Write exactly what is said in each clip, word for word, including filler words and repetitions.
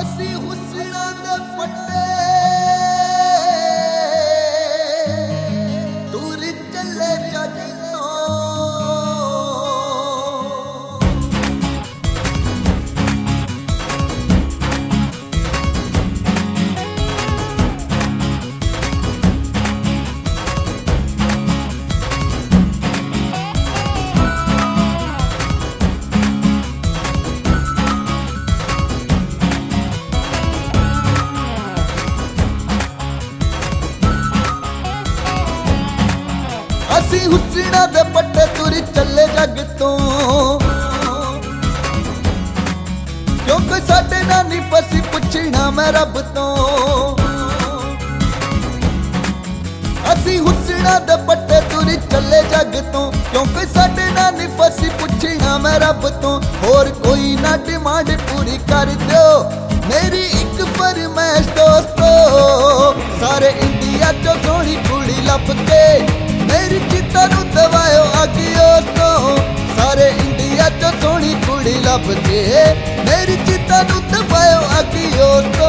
ਅਸੀਂ ਹੁਸਨਾਂ ਦੇ ਪੱਟੇ ਦੂਰ ਚੱਲੇ ਜੱਗ ਤੋਂ ਅਸੀਂ ਹੁਸਨਾਂ ਦੇ ਪੱਟੇ ਤੁਰ ਚੱਲੇ ਜੱਗ ਤੋਂ ਕਿਉਂਕਿ ਸਾਡੇ ਨਾਲ ਨਹੀਂ ਫਸੀ ਪੁੱਛਣਾ ਮੈਂ ਰੱਬ ਤੋਂ ਅਸੀਂ ਹੁਸਨਾਂ ਦੇ ਪੱਟੇ ਤੁਰ ਚੱਲੇ ਜੱਗ ਤੋਂ ਕਿਉਂਕਿ ਸਾਡੇ ਨਾਲ ਨਹੀਂ ਫਸੀ ਪੁੱਛਣਾ ਮੈਂ ਰੱਬ ਤੋਂ ਹੋਰ ਕੋਈ ਨਾ ਡਿਮਾਂਡ ਪੂਰੀ ਕਰ ਦਿਓ ਮੇਰੀ ਇੱਕ ਫਰਮਾਇਸ਼ ਦੋਸਤੋ ਸਾਰੇ ਇੰਡੀਆ ਚੋਂ ਸੋਹਣੀ ਕੁੜੀ ਲੱਭ ਕੇ मेरी चिता नू दवायो अगियो तो सारे इंडिया चो सोहनी कुड़ी लभ के मेरी चिता नू दवायो अगियो तो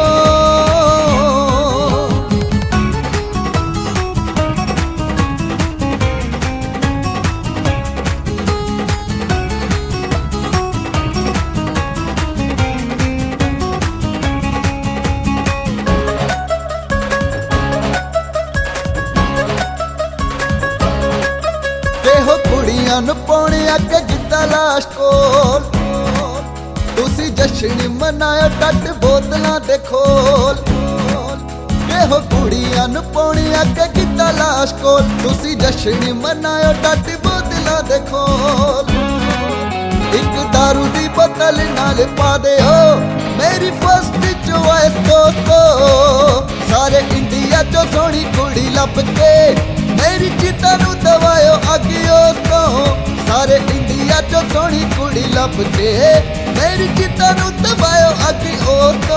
हो कुड़ियां नू पाने अगे गिद्दा लाश कोल तुसी जश्न मनायो टट बोतलां दे खोल के हो कुड़ियां नू पाने अगे गिद्दा लाश कोल तुसी जश्न मनायो टट बोतलां दे खोल एक दारू दी बोतल नाल पा दे हो मेरी फर्स्ट चॉइस दोस्तो सारे इंडिया चो सोहनी कुड़ी लभ के मेरी चिता नू दवायो अगियो तो सारे इंडिया चो सोहनी कुड़ी लभ के मेरी चिता नू दवायो अगियो तो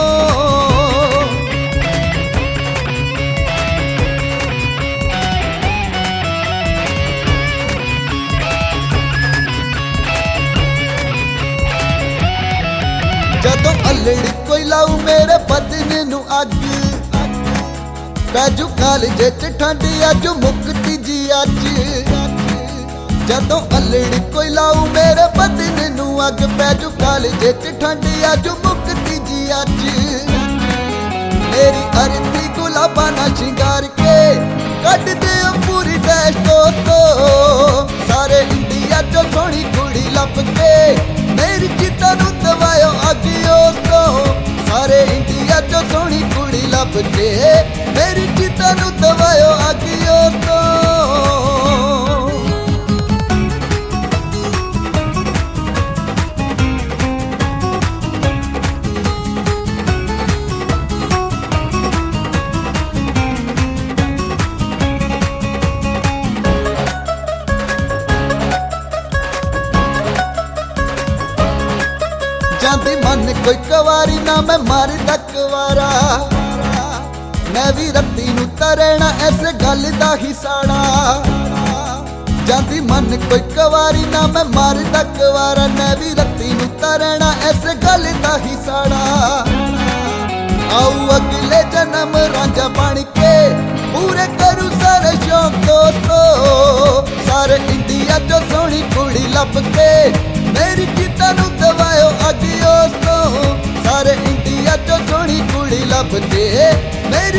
जदों अल्लड़ी कोई लाऊ मेरे बदन नू अग पैजू कालजे च ठंड अज मुक्ति जी अज जदों अल्लड़ी कोई लाऊ मेरे बदन नू अग पैजू कालजे च ठंड अज मुक्ति जी अज मेरी अरती गुलाबा ना शिंगार के कट दे पूरी डैश दोस्तो सारे इंडिया चो सोहनी कुड़ी लभ के मेरी चिता नू दवायो अगियो तो सारे इंडिया चो सोहनी कुड़ी लभ के मेरी चिता नू दवायो अगियो तो जांदी मन कोई कवारी ना मैं मारदा कवारा मैं भी रत्ती नू तरना ऐसे गल दा ही साड़ा जांदी मन कोई कवारी ना मैं मारदा कवारा मैं भी रत्ती नू तरना ऐसे गल दा ही साड़ा आओ अगले जन्म रांझा बन के पूरे करूं सारे शौक दोस्तो सारे इंडिया चो सोहनी कुड़ी लभ के मेरी चिता नू दवायो अगियो तो सारे इंडिया चो सोहनी कुड़ी लभ के मेरी